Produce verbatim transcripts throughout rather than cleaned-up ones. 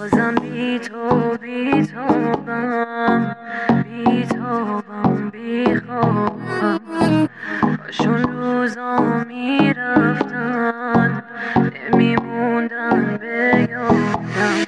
بازم بی تو بی تابم بی تابم بی خوابم کاشون روزا میرفتن نمیموندن به یادم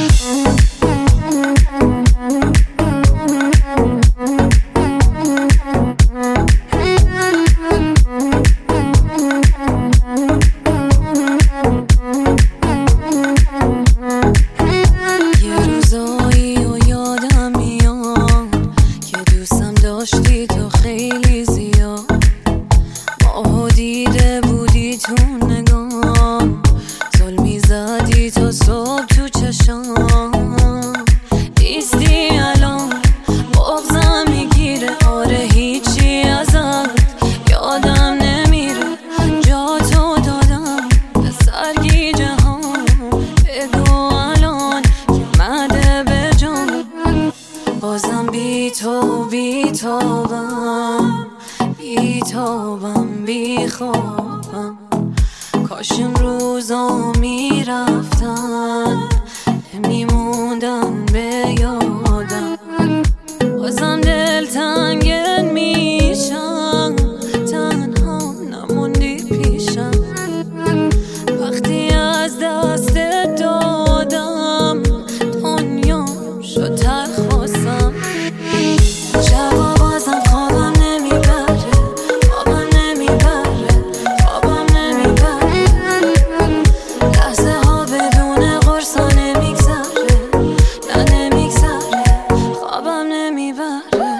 داشتی تو خیلی زیاد ماهو دیده بودی تو نگام زل میزدی تا صبح تو چشام نیستی الان بغضم میگیره آره هیچی ازت یادم نمیره جا تو دادم به سرگی جهان بگو الان که مده به جام بازم بی تو بی تابم بی تابم بی خوابم کاش این روزا میرفتن نمیموندن به یادم بازم دلتنگت میشم تنها نموندی پیشم وقتی از دست دادم دنیا شد تلخ واسم شبا بازم خوابم نمیبره خوابم نمیبره خوابم نمیبره لحظه ها بدون قرصا نمیگذره نه نمیگذره خوابم نمیبره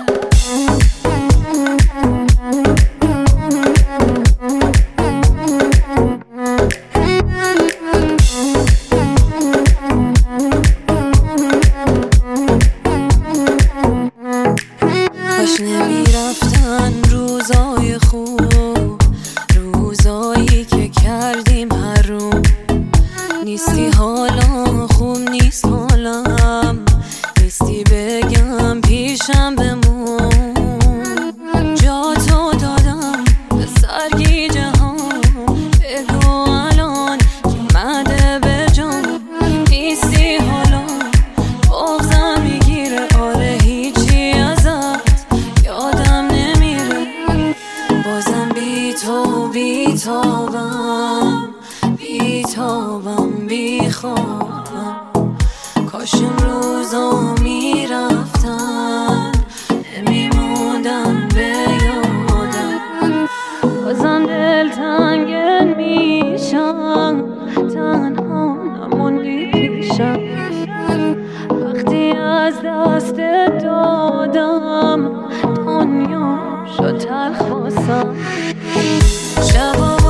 کاش نمیرفتن روزای خوب روزایی که کردیم حروم نیستی حالا خوب نیست حالم نیستی بگم پیشم بمون جا تو دادم به سرگی جهان بگو الان که مده به جان نیستی حالا بغضم میگیره آره هیچی ازت یادم نمیره بازم بی تو بی تابم بی تابم بی خوابم کاش این روزا میرفتن نمیموندن به یادم بازم دلتنگت میشم تنها نموندی پیشم وقتی از دست دادم دنیا شد تلخ واسم شبا